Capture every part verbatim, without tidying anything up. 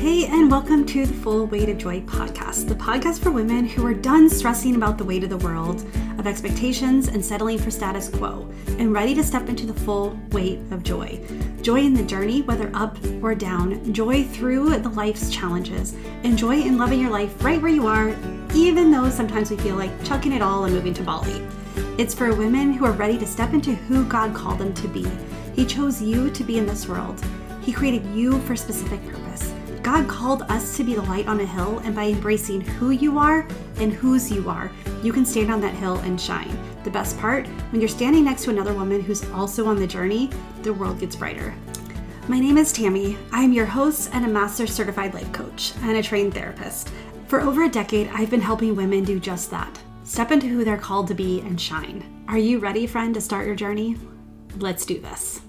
Hey, and welcome to the Full Weight of Joy podcast, the podcast for women who are done stressing about the weight of the world, of expectations and settling for status quo, and ready to step into the full weight of joy. Joy in the journey, whether up or down, joy through the life's challenges, and joy in loving your life right where you are, even though sometimes we feel like chucking it all and moving to Bali. It's for women who are ready to step into who God called them to be. He chose you to be in this world. He created you for a specific purpose. God called us to be the light on a hill, and by embracing who you are and whose you are, you can stand on that hill and shine. The best part, when you're standing next to another woman who's also on the journey, the world gets brighter. My name is Tammy. I am your host and a master certified life coach and a trained therapist. For over a decade, I've been helping women do just that. Step into who they're called to be and shine. Are you ready, friend, to start your journey? Let's do this.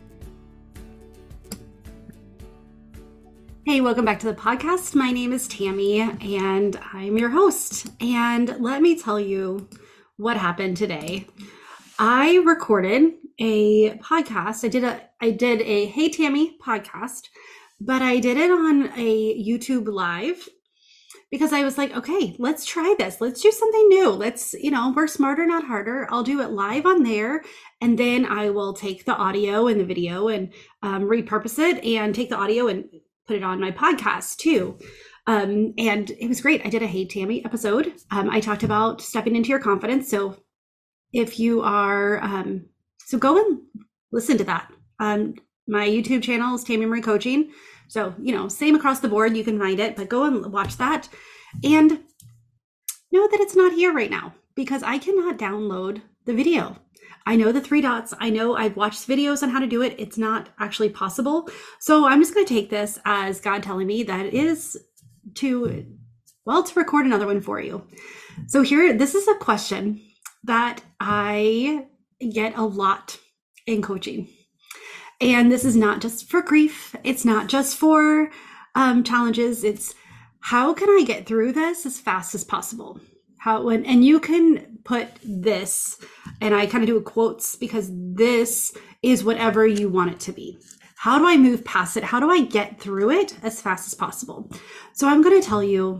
Hey, welcome back to the podcast. My name is Tammy and I'm your host. And let me tell you what happened today. I recorded a podcast. I did a I did a Hey Tammy podcast, but I did it on a YouTube live because I was like, okay, let's try this. Let's do something new. Let's, you know, work smarter, not harder. I'll do it live on there. And then I will take the audio and the video and um, repurpose it and take the audio and put it on my podcast too. Um, and it was great. I did a Hey Tammy episode. Um, I talked about stepping into your confidence. So if you are, um, so go and listen to that. Um, my YouTube channel is Tammy Marie Coaching. So, you know, same across the board, you can find it, but go and watch that and know that it's not here right now because I cannot download the video. I know the three dots. I know I've watched videos on how to do it. It's not actually possible. So I'm just going to take this as God telling me that it is to, well, to record another one for you. So here, this is a question that I get a lot in coaching. And this is not just for grief. It's not just for um, challenges. It's how can I get through this as fast as possible? How when and you can put this, and I kind of do quotes because this is whatever you want it to be. How do I move past it? How do I get through it as fast as possible? So I'm going to tell you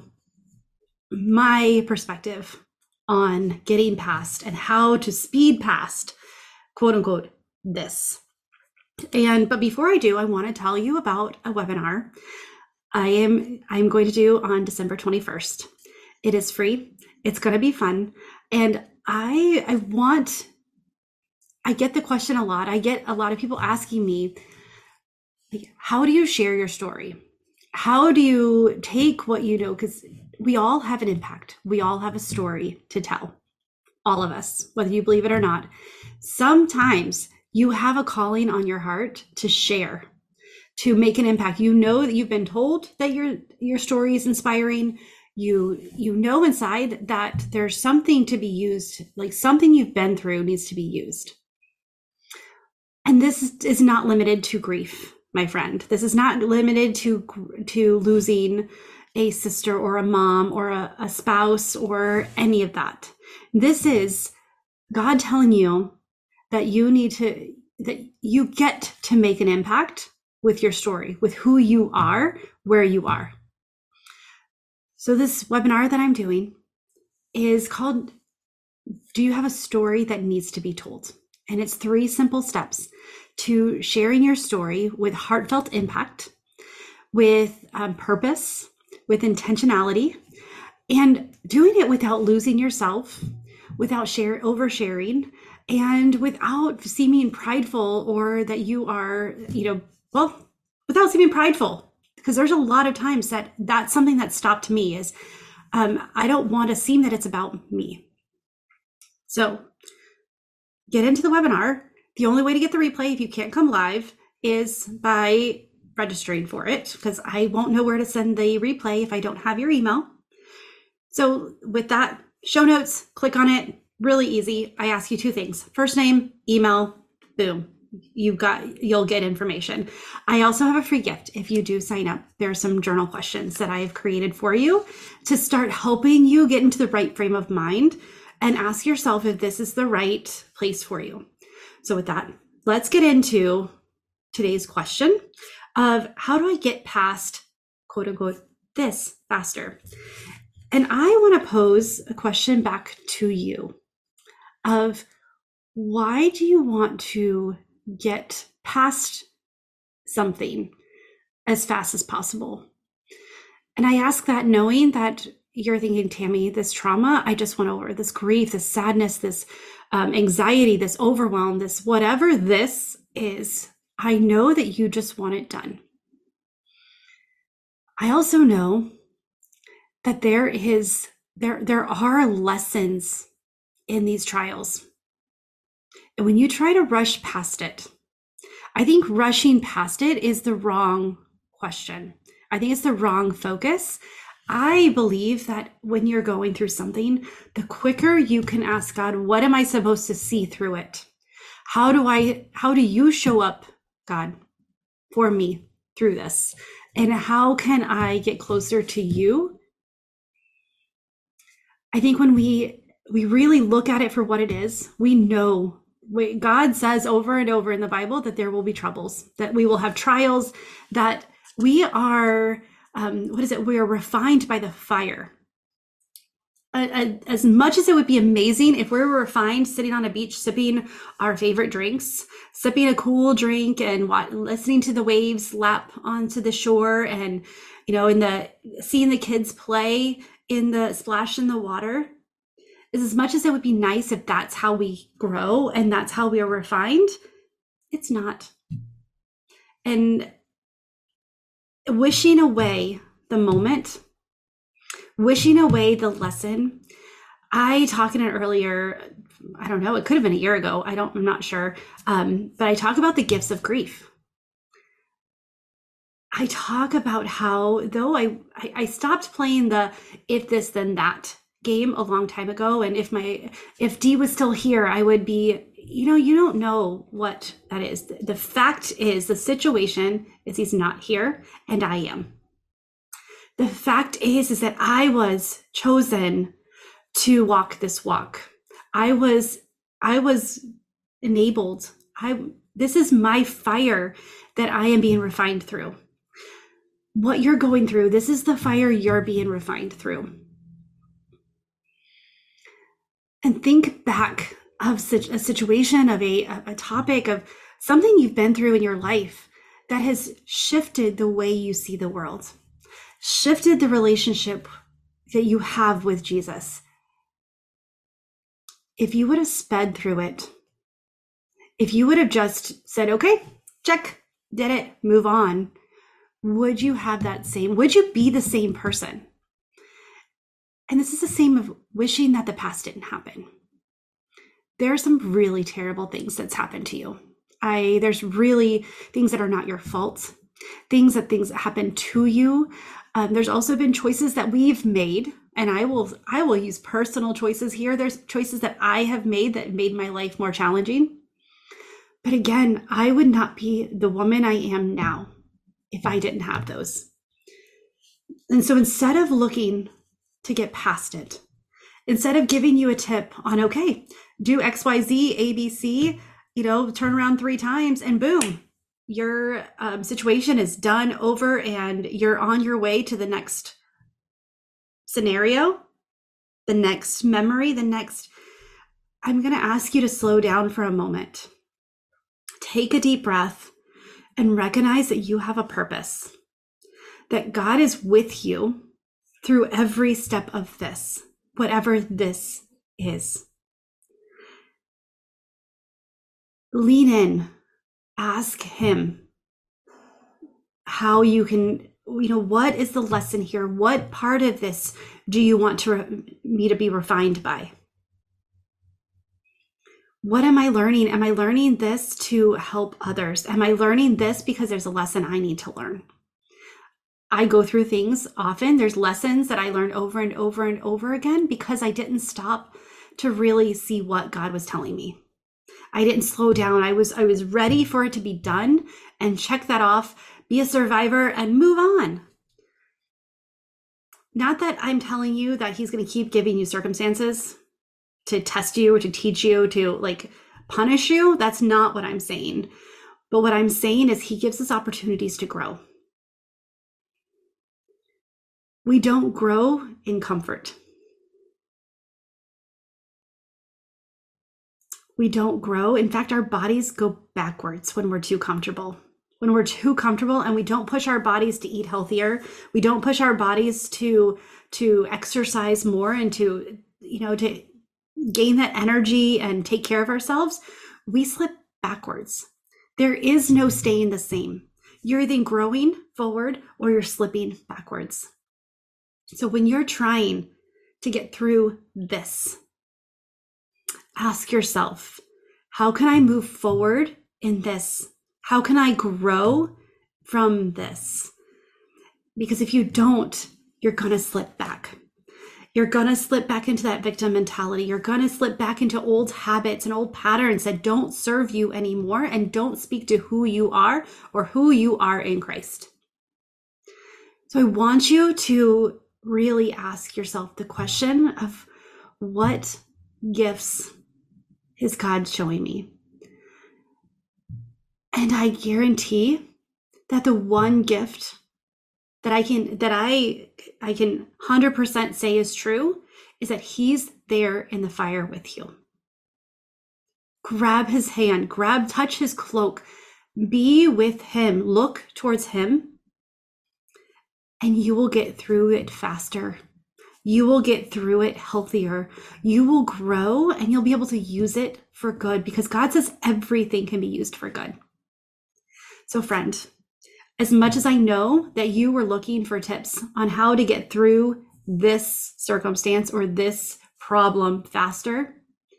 my perspective on getting past and how to speed past, quote unquote, this. And but before I do, I want to tell you about a webinar I am I'm going to do on December twenty-first. It is free. It's going to be fun. And I I want, I get the question a lot. I get a lot of people asking me, like, how do you share your story? How do you take what you know? Because we all have an impact. We all have a story to tell. All of us, whether you believe it or not. Sometimes you have a calling on your heart to share, to make an impact. You know that you've been told that your your story is inspiring. You you know inside that there's something to be used, like something you've been through needs to be used. And this is not limited to grief, my friend. This is not limited to to losing a sister or a mom or a, a spouse or any of that. This is God telling you that you need to, that you get to make an impact with your story, with who you are, where you are. So this webinar that I'm doing is called, Do You Have a Story That Needs to Be Told? And it's three simple steps to sharing your story with heartfelt impact, with um, purpose, with intentionality, and doing it without losing yourself, without share oversharing, and without seeming prideful or that you are, you know, well, without seeming prideful. Because there's a lot of times that that's something that stopped me is um, I don't want to seem that it's about me. So get into the webinar. The only way to get the replay if you can't come live is by registering for it, because I won't know where to send the replay if I don't have your email. So with that, show notes, click on it, really easy. I ask you two things. First name, email, boom. You've got, you'll get information. I also have a free gift if you do sign up. There are some journal questions that I have created for you to start helping you get into the right frame of mind and ask yourself if this is the right place for you. So with that, let's get into today's question of how do I get past quote unquote, this faster. And I want to pose a question back to you of why do you want to get past something as fast as possible? And I ask that knowing that you're thinking, Tammy, this trauma I just went over, this grief, this sadness, this um, anxiety, this overwhelm, this whatever this is, I know that you just want it done. I also know that there is there there are lessons in these trials. And when you try to rush past it, I think rushing past it is the wrong question. I think it's the wrong focus. I believe that when you're going through something, the quicker you can ask God, what am I supposed to see through it? How do I, how do you show up, God, for me through this? And how can I get closer to you? I think when we, we really look at it for what it is, we know God says over and over in the Bible that there will be troubles, that we will have trials, that we are, um, what is it? We are refined by the fire. As much as it would be amazing if we were refined sitting on a beach, sipping our favorite drinks, sipping a cool drink and listening to the waves lap onto the shore and, you know, in the seeing the kids play in the splash in the water, is as much as it would be nice if that's how we grow and that's how we are refined, it's not. And wishing away the moment, wishing away the lesson. I talked in it earlier, I don't know, it could have been a year ago. I don't, I'm not sure. Um, but I talk about the gifts of grief. I talk about how though I, I, I stopped playing the if this then that game a long time ago. And if my, if Dee was still here, I would be, you know, you don't know what that is. The, the fact is the situation is he's not here and I am. The fact is, is that I was chosen to walk this walk. I was, I was enabled. I, this is my fire that I am being refined through. What you're going through, this is the fire you're being refined through. And think back of such a situation, of a, a topic, of something you've been through in your life that has shifted the way you see the world, shifted the relationship that you have with Jesus. If you would have sped through it, if you would have just said, okay, check, did it, move on, would you have that same, would you be the same person? And this is the same of wishing that the past didn't happen. There are some really terrible things that's happened to you. I, there's really things that are not your fault, things that things that happen to you. Um, there's also been choices that we've made, and I will, I will use personal choices here. There's choices that I have made that made my life more challenging. But again, I would not be the woman I am now if I didn't have those. And so instead of looking to get past it, instead of giving you a tip on, okay, do X, Y, Z, A, B, C, you know, turn around three times and boom, your um, situation is done, over, and you're on your way to the next scenario, the next memory, the next, I'm going to ask you to slow down for a moment. Take a deep breath and recognize that you have a purpose, that God is with you through every step of this, whatever this is. Lean in, ask him how you can, you know, what is the lesson here? What part of this do you want to re- me to be refined by? What am I learning? Am I learning this to help others? Am I learning this because there's a lesson I need to learn? I go through things often. There's lessons that I learned over and over and over again because I didn't stop to really see what God was telling me. I didn't slow down. I was I was ready for it to be done and check that off, be a survivor and move on. Not that I'm telling you that he's going to keep giving you circumstances to test you or to teach you, to like punish you. That's not what I'm saying. But what I'm saying is he gives us opportunities to grow. We don't grow in comfort. We don't grow. In fact, our bodies go backwards when we're too comfortable. When we're too comfortable and we don't push our bodies to eat healthier, we don't push our bodies to to exercise more and to, you know, to gain that energy and take care of ourselves, we slip backwards. There is no staying the same. You're either growing forward or you're slipping backwards. So when you're trying to get through this, ask yourself, how can I move forward in this? How can I grow from this? Because if you don't, you're going to slip back. You're going to slip back into that victim mentality. You're going to slip back into old habits and old patterns that don't serve you anymore and don't speak to who you are or who you are in Christ. So I want you to really ask yourself the question of, what gifts is God showing me? And I guarantee that the one gift that I can that I I can one hundred percent say is true is that he's there in the fire with you. Grab his hand, grab, touch his cloak, be with him, look towards him, and you will get through it faster. You will get through it healthier. You will grow and you'll be able to use it for good because God says everything can be used for good. So friend, as much as I know that you were looking for tips on how to get through this circumstance or this problem faster,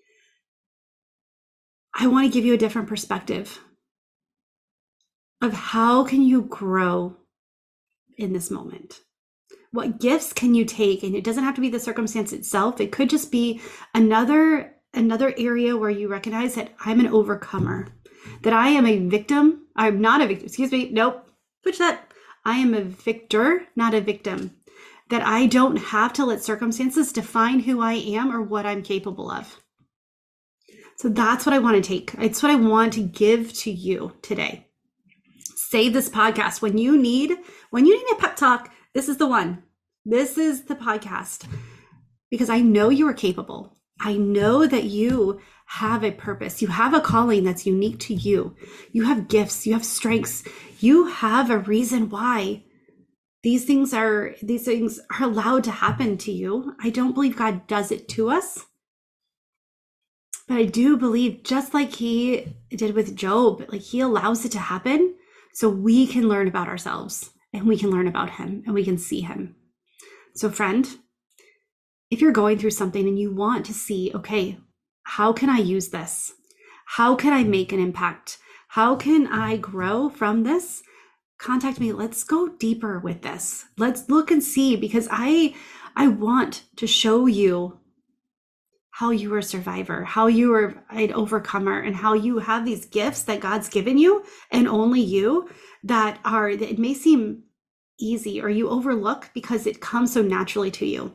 I want to give you a different perspective of how can you grow in this moment. What gifts can you take? And it doesn't have to be the circumstance itself. It could just be another, another area where you recognize that I'm an overcomer, that I am a victim. I'm not a victim. Excuse me. Nope. Switch that. I am a victor, not a victim. That I don't have to let circumstances define who I am or what I'm capable of. So that's what I want to take. It's what I want to give to you today. Save this podcast. When you need, when you need a pep talk, this is the one. This is the podcast. Because I know you are capable. I know that you have a purpose. You have a calling that's unique to you. You have gifts. You have strengths. You have a reason why these things are, these things are allowed to happen to you. I don't believe God does it to us. But I do believe, just like he did with Job, like he allows it to happen so we can learn about ourselves and we can learn about him and we can see him. So friend, if you're going through something and you want to see, okay, how can I use this? How can I make an impact? How can I grow from this? Contact me. Let's go deeper with this. Let's look and see, because I, I want to show you how you are a survivor, how you are an overcomer, and how you have these gifts that God's given you and only you that are, that it may seem easy or you overlook because it comes so naturally to you.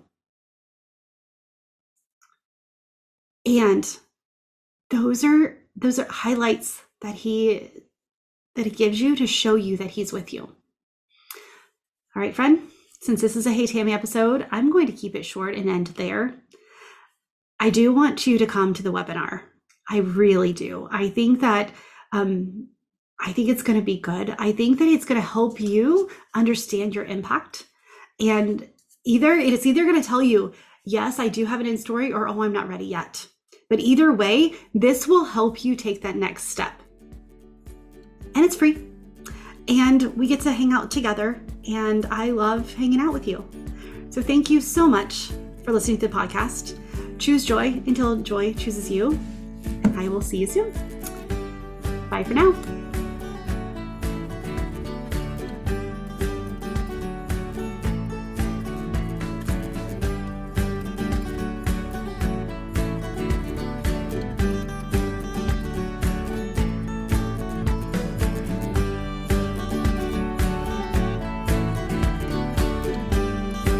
And those are, those are highlights that he, that he gives you to show you that he's with you. All right, friend, since this is a Hey Tammy episode, I'm going to keep it short and end there. I do want you to come to the webinar. I really do. I think that, um, I think it's going to be good. I think that it's going to help you understand your impact. And either it's either going to tell you, yes, I do have an in story, or, oh, I'm not ready yet. But either way, this will help you take that next step. And it's free. And we get to hang out together. And I love hanging out with you. So thank you so much for listening to the podcast. Choose joy until joy chooses you. And I will see you soon. Bye for now.